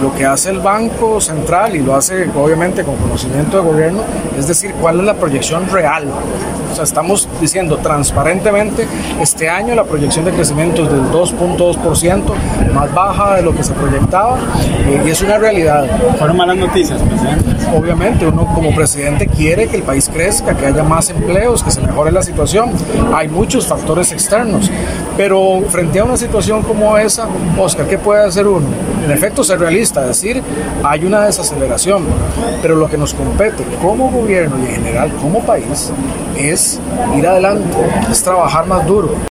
Lo que hace el Banco Central, y lo hace obviamente con conocimiento de gobierno, es decir, cuál es la proyección real. O sea, estamos diciendo transparentemente, este año la proyección de crecimiento es del 2.2%, más baja de lo que se proyectaba, y es una realidad. Fueron malas noticias, presidente. Obviamente, uno como presidente quiere que el país crezca, que haya más empleos, que se mejore la situación. Hay muchos factores externos, pero frente a una situación como esa, Oscar, ¿qué puede hacer uno? En efecto, ser realista, decir, hay una desaceleración, pero lo que nos compete como gobierno y en general como país es ir adelante, es trabajar más duro.